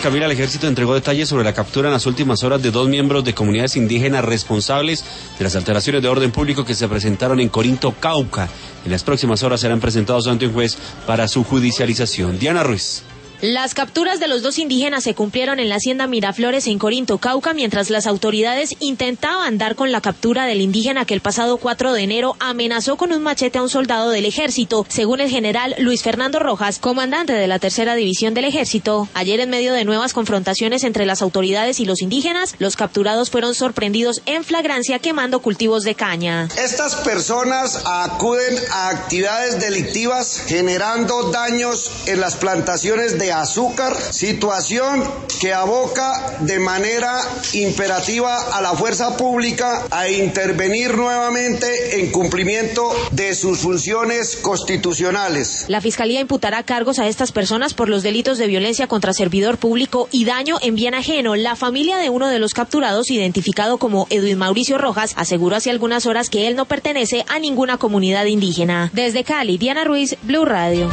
Camila, el ejército entregó detalles sobre la captura en las últimas horas de 2 miembros de comunidades indígenas responsables de las alteraciones de orden público que se presentaron en Corinto, Cauca. En las próximas horas serán presentados ante un juez para su judicialización. Diana Ruiz. Las capturas de los 2 indígenas se cumplieron en la hacienda Miraflores en Corinto, Cauca, mientras las autoridades intentaban dar con la captura del indígena que el pasado 4 de enero amenazó con un machete a un soldado del ejército. Según el general Luis Fernando Rojas, comandante de la 3ª División del Ejército, ayer en medio de nuevas confrontaciones entre las autoridades y los indígenas, los capturados fueron sorprendidos en flagrancia quemando cultivos de caña. Estas personas acuden a actividades delictivas generando daños en las plantaciones de azúcar, situación que aboca de manera imperativa a la fuerza pública a intervenir nuevamente en cumplimiento de sus funciones constitucionales. La Fiscalía imputará cargos a estas personas por los delitos de violencia contra servidor público y daño en bien ajeno. La familia de uno de los capturados, identificado como Edwin Mauricio Rojas, aseguró hace algunas horas que él no pertenece a ninguna comunidad indígena. Desde Cali, Diana Ruiz, Blue Radio.